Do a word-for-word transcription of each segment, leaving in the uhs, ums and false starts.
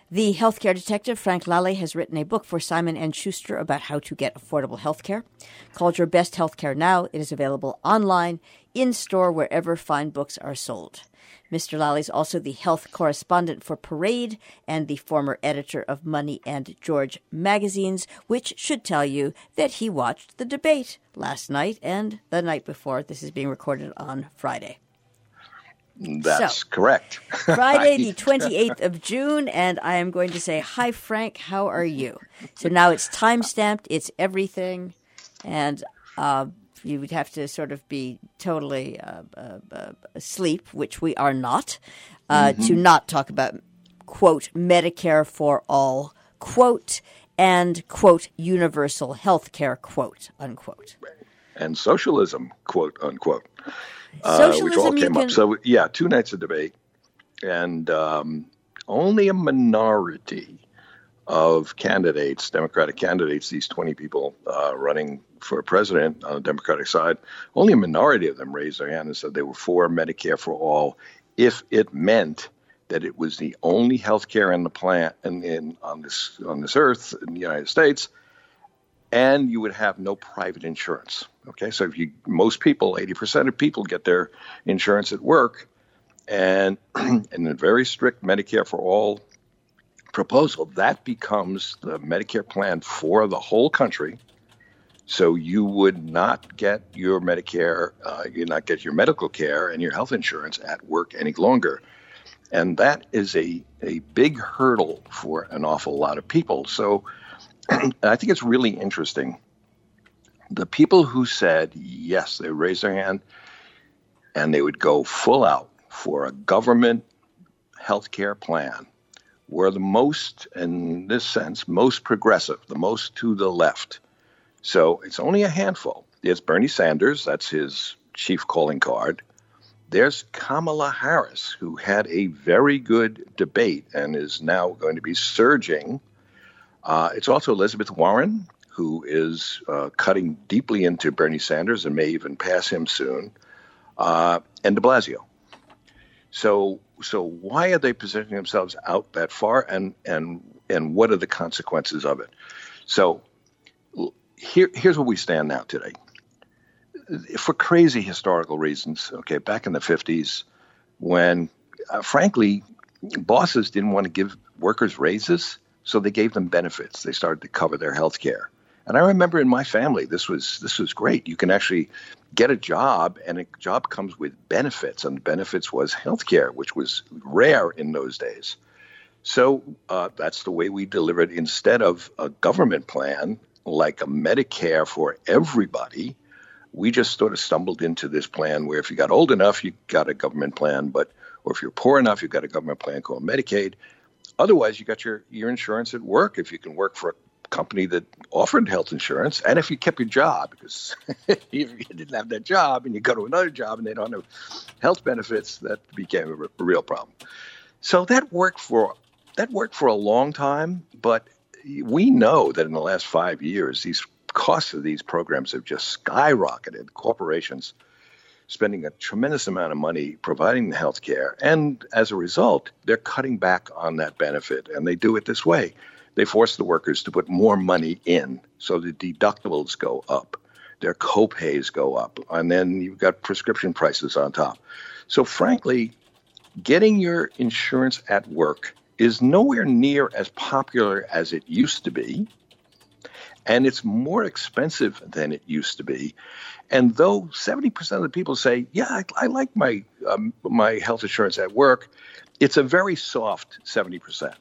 The healthcare detective Frank Lally has written a book for Simon and Schuster about how to get affordable healthcare. Called Your Best Healthcare Now, it is available online, in-store, wherever fine books are sold. Mister Lally is also the health correspondent for Parade and the former editor of Money and George magazines, which should tell you that he watched the debate last night and the night before. This is being recorded on Friday. That's so, correct. Friday, the twenty-eighth of June, and I am going to say, hi, Frank, how are you? So now it's time-stamped, it's everything, and uh, you would have to sort of be totally uh, uh, uh, asleep, which we are not, uh, mm-hmm. to not talk about, quote, Medicare for all, quote, and, quote, universal health care, quote, unquote. And socialism, quote, unquote. Uh, which all came can... up. So, yeah, two nights of debate. And um, only a minority of candidates, Democratic candidates, these twenty people uh, running for president on the Democratic side, only a minority of them raised their hand and said they were for Medicare for all if it meant that it was the only health care in the plant and in, on this on this earth in the United States, and you would have no private insurance. Okay, so if you, most people, eighty percent of people get their insurance at work, and in a very strict Medicare for all proposal, that becomes the Medicare plan for the whole country. So you would not get your Medicare, uh, you would not get your medical care and your health insurance at work any longer. And that is a, a big hurdle for an awful lot of people. So I think it's really interesting. The people who said yes, they raised their hand and they would go full out for a government health care plan were the most, in this sense, most progressive, the most to the left. So it's only a handful. There's Bernie Sanders, that's his chief calling card. There's Kamala Harris, who had a very good debate and is now going to be surging. Uh, it's also Elizabeth Warren, who is uh, cutting deeply into Bernie Sanders and may even pass him soon, uh, and de Blasio. So, so why are they positioning themselves out that far, and and and what are the consequences of it? So, here here's where we stand now today. For crazy historical reasons, okay, back in the fifties, when uh, frankly bosses didn't want to give workers raises, so they gave them benefits. They started to cover their health care. And I remember in my family, this was this was great. You can actually get a job, and a job comes with benefits, and the benefits was health care, which was rare in those days. So uh, that's the way we delivered. Instead of a government plan like a Medicare for everybody, we just sort of stumbled into this plan where if you got old enough, you got a government plan, but or if you're poor enough, you got a government plan called Medicaid. Otherwise, you got your, your insurance at work if you can work for a company that offered health insurance, and if you kept your job, because if you didn't have that job and you go to another job and they don't have health benefits, that became a, r- a real problem. So that worked for that worked for a long time, but we know that in the last five years, these costs of these programs have just skyrocketed. Corporations spending a tremendous amount of money providing the health care, and as a result, they're cutting back on that benefit, and they do it this way. They force the workers to put more money in, so the deductibles go up, their co-pays go up, and then you've got prescription prices on top. So frankly, getting your insurance at work is nowhere near as popular as it used to be, and it's more expensive than it used to be. And though seventy percent of the people say, yeah, I, I like my um, my health insurance at work, it's a very soft seventy percent.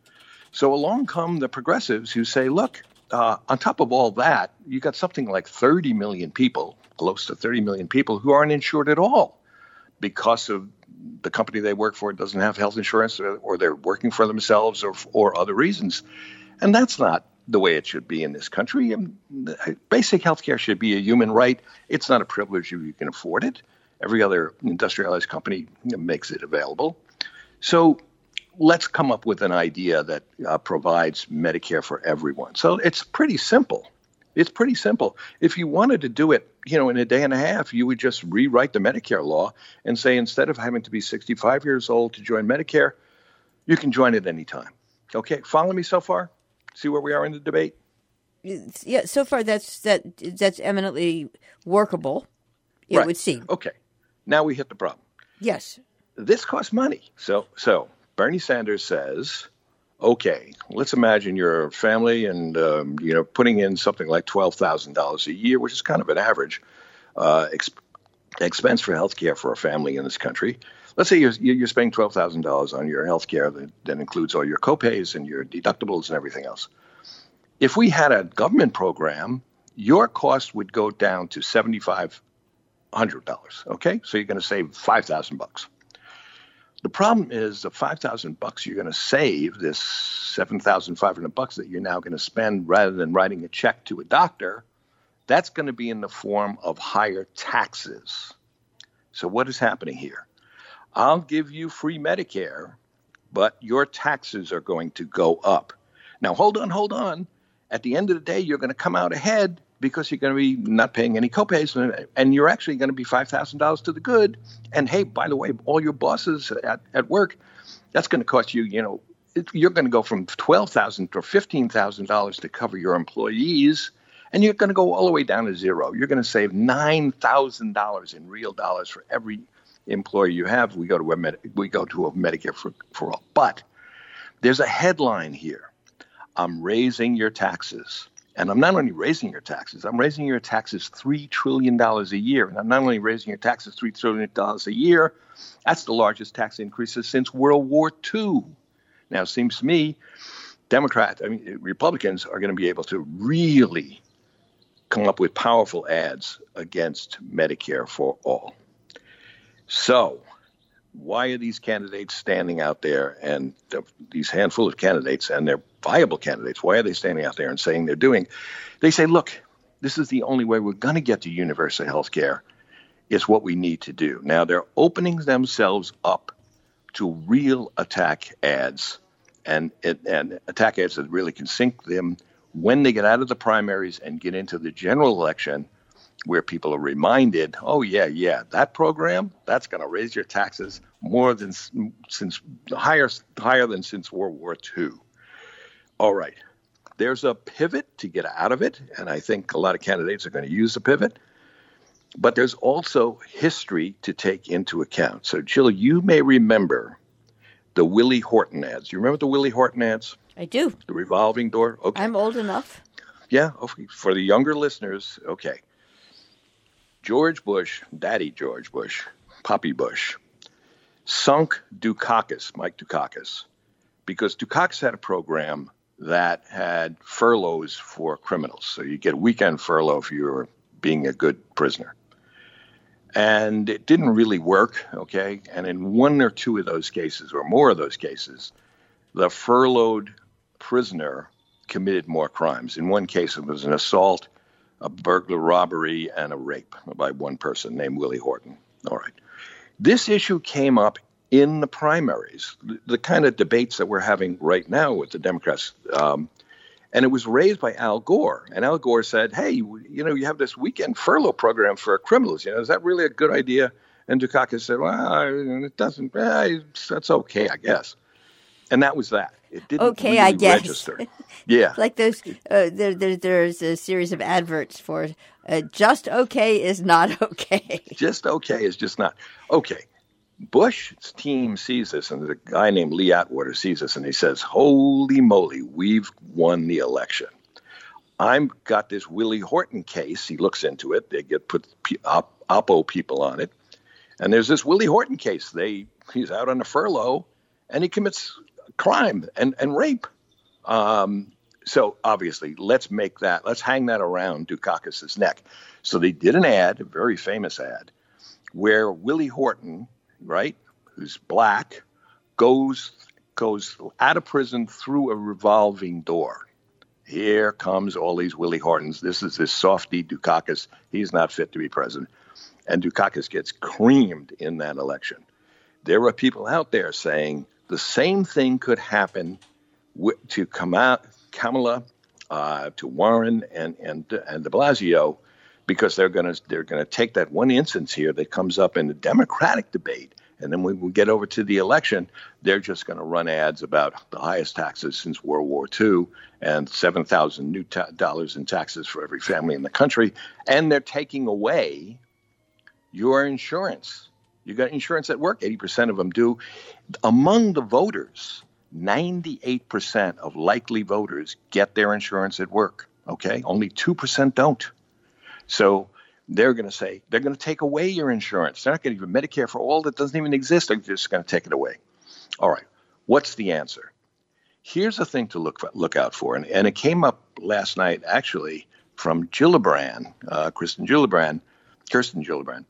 So along come the progressives who say, look, uh, on top of all that, you got something like thirty million people, close to thirty million people who aren't insured at all because of the company they work for doesn't have health insurance, or, or they're working for themselves, or or other reasons. And that's not the way it should be in this country. And basic health care should be a human right. It's not a privilege if you can afford it. Every other industrialized company makes it available. So let's come up with an idea that uh, provides Medicare for everyone. So it's pretty simple. It's pretty simple. If you wanted to do it, you know, in a day and a half, you would just rewrite the Medicare law and say, instead of having to be sixty-five years old to join Medicare, you can join at any time. Okay, follow me so far? See where we are in the debate? Yeah, so far that's that that's eminently workable, it right. would seem. Okay, now we hit the problem. Yes. This costs money. So, so Bernie Sanders says, okay, let's imagine you're a family and, um, you know, putting in something like twelve thousand dollars a year, which is kind of an average uh, exp- expense for health care for a family in this country. Let's say you're, you're spending twelve thousand dollars on your health care that, that includes all your copays and your deductibles and everything else. If we had a government program, your cost would go down to seven thousand five hundred dollars. Okay, so you're going to save five thousand bucks. The problem is the five thousand bucks you're going to save, this seven thousand five hundred bucks that you're now going to spend rather than writing a check to a doctor, that's going to be in the form of higher taxes. So what is happening here? I'll give you free Medicare, but your taxes are going to go up. Now, hold on, hold on. At the end of the day, you're going to come out ahead because you're going to be not paying any copays, and you're actually going to be five thousand dollars to the good. And hey, by the way, all your bosses at, at work, that's going to cost you, you know, it, you're going to go from twelve thousand dollars or fifteen thousand dollars to cover your employees, and you're going to go all the way down to zero. You're going to save nine thousand dollars in real dollars for every employee you have. We go to a, med- we go to a Medicare for, for all. But there's a headline here. I'm raising your taxes. And I'm not only raising your taxes, I'm raising your taxes three trillion dollars a year. And I'm not only raising your taxes three trillion dollars a year, that's the largest tax increases since World War Two. Now, it seems to me, Democrats, I mean, Republicans are going to be able to really come up with powerful ads against Medicare for all. So why are these candidates standing out there, and the, these handful of candidates, and they're viable candidates, why are they standing out there and saying they're doing? They say, look, this is the only way we're going to get to universal health care. It's what we need to do. Now, they're opening themselves up to real attack ads, and, and attack ads that really can sink them when they get out of the primaries and get into the general election, where people are reminded, oh, yeah, yeah, that program, that's going to raise your taxes more than since higher, higher than since World War Two. All right. There's a pivot to get out of it, and I think a lot of candidates are going to use the pivot. But there's also history to take into account. So, Jill, you may remember the Willie Horton ads. You remember the Willie Horton ads? I do. The revolving door? Okay. I'm old enough. Yeah. Okay. For the younger listeners, okay. George Bush, Daddy George Bush, Poppy Bush, sunk Dukakis, Mike Dukakis, because Dukakis had a program that had furloughs for criminals. So you get a weekend furlough if you were being a good prisoner. And it didn't really work, okay? And in one or two of those cases, or more of those cases, the furloughed prisoner committed more crimes. In one case, it was an assault, a burglar robbery, and a rape by one person named Willie Horton. All right. This issue came up in the primaries, the, the kind of debates that we're having right now with the Democrats. Um, and it was raised by Al Gore. And Al Gore said, hey, you know, you have this weekend furlough program for criminals. You know, is that really a good idea? And Dukakis said, well, it doesn't, eh, that's okay, I guess. And that was that. It didn't okay, really I guess. register. Yeah. Like those, uh, there, there, there's a series of adverts for uh, just okay is not okay. Just okay is just not okay. Bush's team sees this, and there's a guy named Lee Atwater sees this, and he says, holy moly, we've won the election. I've got this Willie Horton case. He looks into it. They get put op, Oppo people on it. And there's this Willie Horton case. They He's out on a furlough, and he commits crime and, and rape. Um, so obviously, let's make that, let's hang that around Dukakis' neck. So they did an ad, a very famous ad, where Willie Horton, right, who's black, goes goes out of prison through a revolving door. Here comes all these Willie Hortons. This is this softy Dukakis. He's not fit to be president. And Dukakis gets creamed in that election. There are people out there saying the same thing could happen w- to Kamala, Kamala uh, to Warren and and and De Blasio, because they're going to they're going to take that one instance here that comes up in the Democratic debate And then when we get over to the election, they're just going to run ads about the highest taxes since World War Two and seven thousand new ta- dollars in taxes for every family in the country. And they're taking away your insurance. You got insurance at work, eighty percent of them do. Among the voters, ninety-eight percent of likely voters get their insurance at work, okay? Only two percent don't. So they're going to say, they're going to take away your insurance. They're not going to even Medicare for all that doesn't even exist. They're just going to take it away. All right, what's the answer? Here's a thing to look for, look out for, and, and it came up last night, actually, from Gillibrand, uh, Kristen Gillibrand, Kirsten Gillibrand.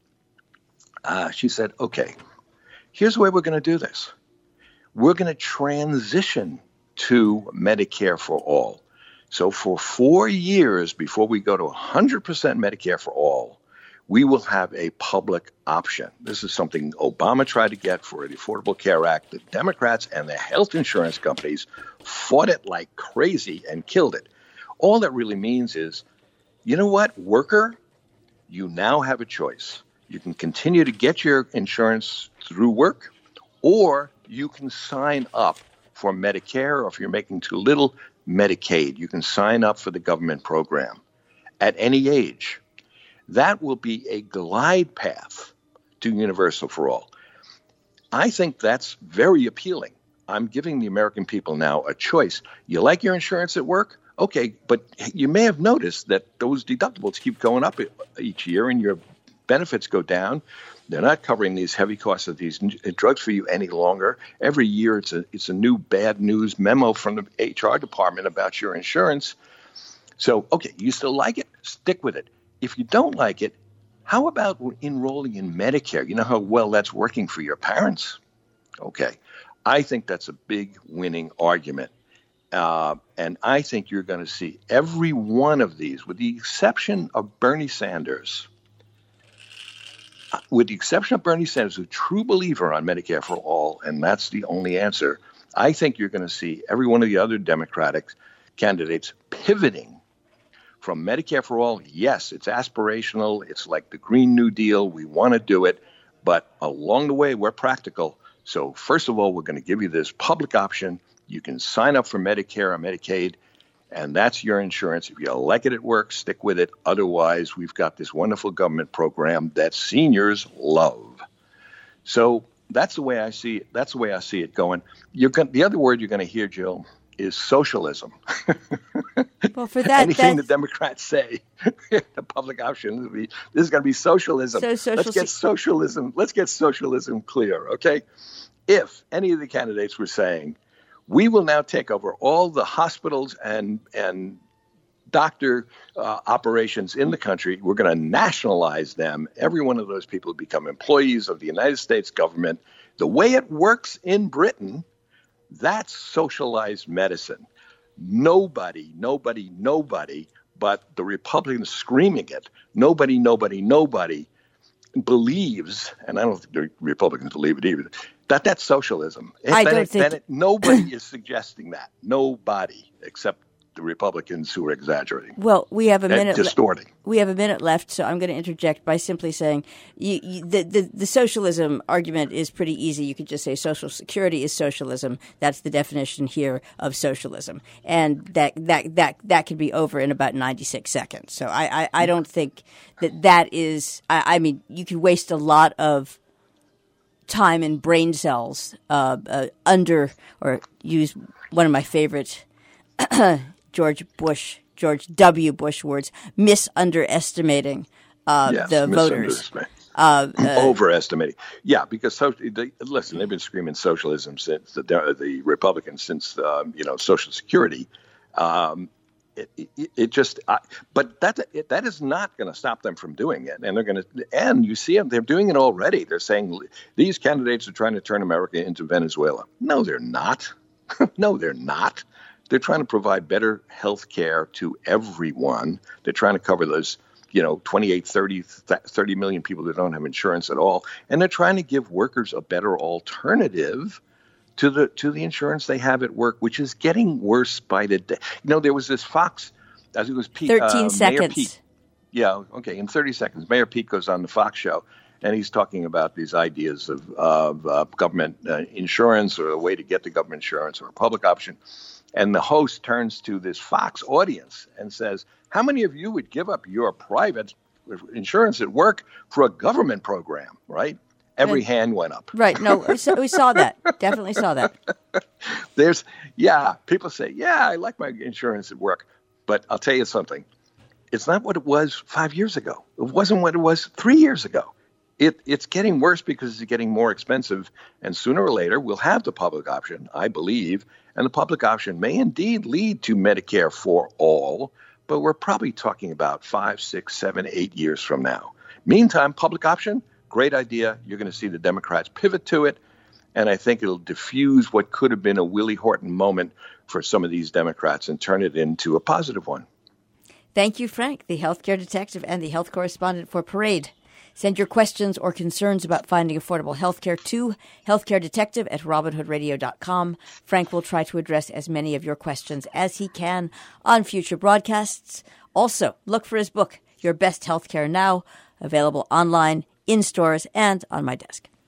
Uh, she said, okay, here's the way we're going to do this. We're going to transition to Medicare for all. So for four years before we go to one hundred percent Medicare for all, we will have a public option. This is something Obama tried to get for the Affordable Care Act. The Democrats and the health insurance companies fought it like crazy and killed it. All that really means is, you know what, worker, you now have a choice. You can continue to get your insurance through work, or you can sign up for Medicare, or if you're making too little, Medicaid. You can sign up for the government program at any age. That will be a glide path to universal for all. I think that's very appealing. I'm giving the American people now a choice. You like your insurance at work? Okay, but you may have noticed that those deductibles keep going up each year and your benefits go down. They're not covering these heavy costs of these drugs for you any longer. Every year it's a it's a new bad news memo from the H R department about your insurance. So, okay, you still like it? Stick with it. If you don't like it, how about enrolling in Medicare? You know how well that's working for your parents? Okay, I think that's a big winning argument. Uh, and I think you're going to see every one of these, with the exception of Bernie Sanders, with the exception of Bernie Sanders, a true believer on Medicare for all, and that's the only answer, I think you're going to see every one of the other Democratic candidates pivoting from Medicare for all. Yes, it's aspirational. It's like the Green New Deal. We want to do it. But along the way, we're practical. So first of all, we're going to give you this public option. You can sign up for Medicare or Medicaid, and that's your insurance. If you like it at work, stick with it. Otherwise, we've got this wonderful government program that seniors love. So that's the way I see it. That's the way I see it going. You're going, the other word you're going to hear, Jill, is socialism. Well, for that, anything the Democrats say, the public option, be, this is going to be socialism. So social let's get socialism. Let's get socialism clear, okay? If any of the candidates were saying, we will now take over all the hospitals and and doctor uh, operations in the country. We're going to nationalize them. Every one of those people become employees of the United States government. The way it works in Britain, that's socialized medicine. Nobody, nobody, nobody, but the Republicans screaming it, nobody, nobody, nobody believes, and I don't think the Republicans believe it either, that that's socialism. I that don't it, think that it, nobody is suggesting that. Nobody except the Republicans who are exaggerating. Well, we have a minute. Distorting. Le- we have a minute left, so I'm going to interject by simply saying you, you, the, the the socialism argument is pretty easy. You could just say Social Security is socialism. That's the definition here of socialism, and that that that that could be over in about ninety-six seconds. So I I, I don't think that that is. I, I mean, you could waste a lot of time and brain cells uh, uh, under, or use one of my favorite George Bush, George W. Bush words, misunderestimating uh, yes, the voters. Uh, uh, Overestimating. Yeah, because, so, they, listen, they've been screaming socialism since the, the Republicans, since, um, you know, Social Security. Um, it, it, it just, I, but that it, that is not going to stop them from doing it. And they're going to, and you see them, they're doing it already. They're saying these candidates are trying to turn America into Venezuela. No, they're not. No, they're not. They're trying to provide better health care to everyone. They're trying to cover those, you know, twenty-eight, thirty, thirty million people that don't have insurance at all. And they're trying to give workers a better alternative to the to the insurance they have at work, which is getting worse by the day. You know, there was this Fox, I think it was Pete. thirteen uh, seconds. Mayor Pete. Yeah, okay, in thirty seconds. Mayor Pete goes on the Fox show, and he's talking about these ideas of, of uh, government uh, insurance or a way to get the government insurance or a public option. And the host turns to this Fox audience and says, how many of you would give up your private insurance at work for a government program, right? Every Good. hand went up. Right. No, we saw, we saw that. Definitely saw that. There's, yeah, people say, yeah, I like my insurance at work. But I'll tell you something. It's not what it was five years ago. It wasn't what it was three years ago. It, it's getting worse because it's getting more expensive. And sooner or later, we'll have the public option, I believe. And the public option may indeed lead to Medicare for all. But we're probably talking about five, six, seven, eight years from now. Meantime, public option, great idea. You're going to see the Democrats pivot to it. And I think it'll diffuse what could have been a Willie Horton moment for some of these Democrats and turn it into a positive one. Thank you, Frank, the healthcare detective and the health correspondent for Parade. Send your questions or concerns about finding affordable healthcare to healthcaredetective at robin hood radio dot com. Frank will try to address as many of your questions as he can on future broadcasts. Also, look for his book, Your Best Healthcare Now, available online, in stores, and on my desk.